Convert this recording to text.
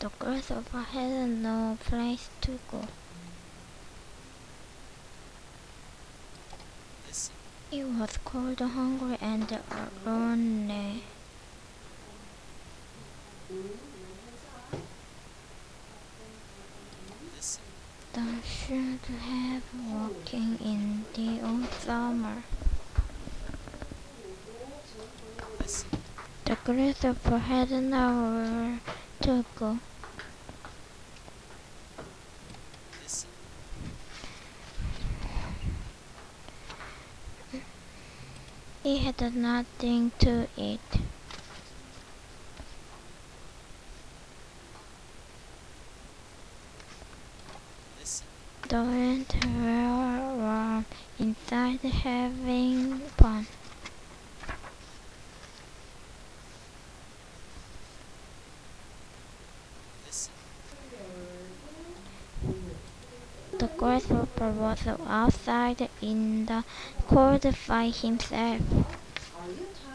The grasshopper had no place to go. He was cold, hungry, and lonely. The should have walking in the old summer. The grasshopper had nowhere to go. He had nothing to eat. The ants were warm inside having fun. The grasshopper was outside in the cold by himself.